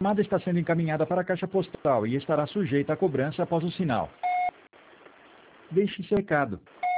chamada está sendo encaminhada para a caixa postal e estará sujeita a cobrança após o sinal. Deixe seu recado.